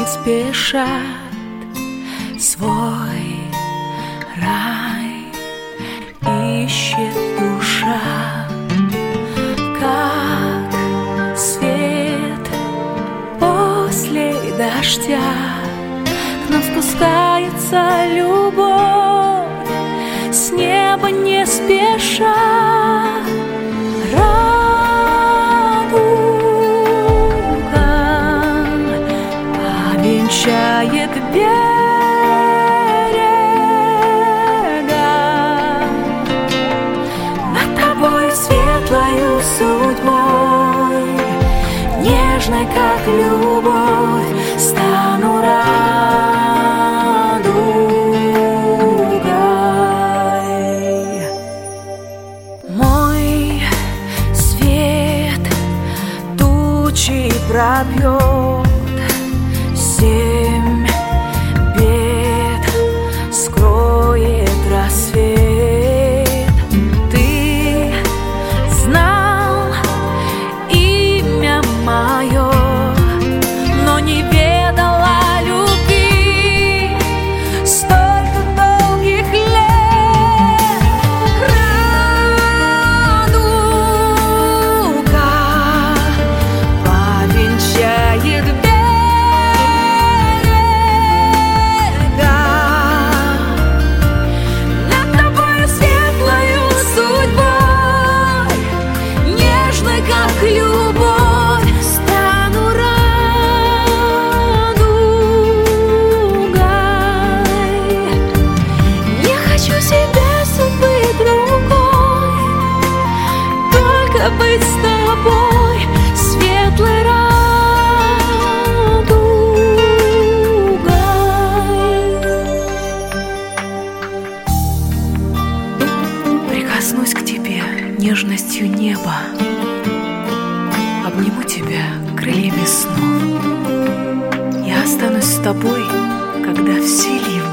спешат свой рай ищет душа, как свет после дождя. К нам спускается любовь с неба не спеша. Обвенчает берега над тобой светлою судьбой, нежной, как любовь, стану радугой. Мой свет тучи пробьет, 7 бед скроет рассвет. Ты знал имя мое, но не ведала любви столько долгих лет. Радуга повенчает любовь, стану радугой. Не хочу себе судьбы другой, только быть с тобой, светлой радугой. Прикоснусь к тебе нежностью неба, обниму тебя крыльями снов. Я останусь с тобой, когда все ливни